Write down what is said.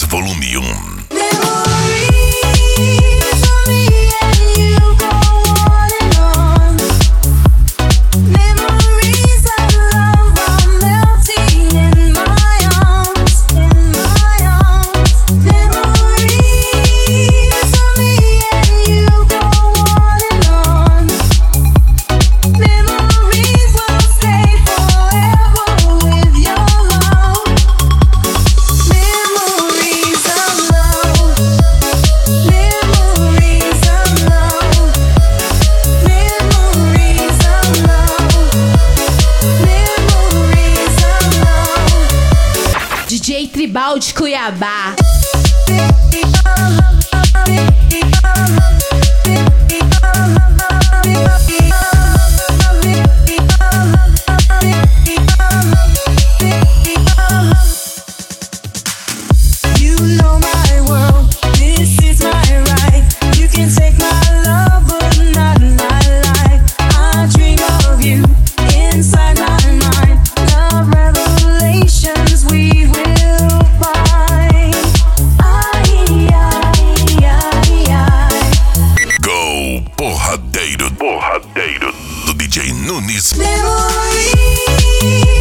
Volume 1. DJ Tribal de Cuiabá. You know my world, this is my right. You can take my love, but not my life. I dream of you inside my mind. Love revelations we will find. Go Porradeiro do DJ Nunes. Memories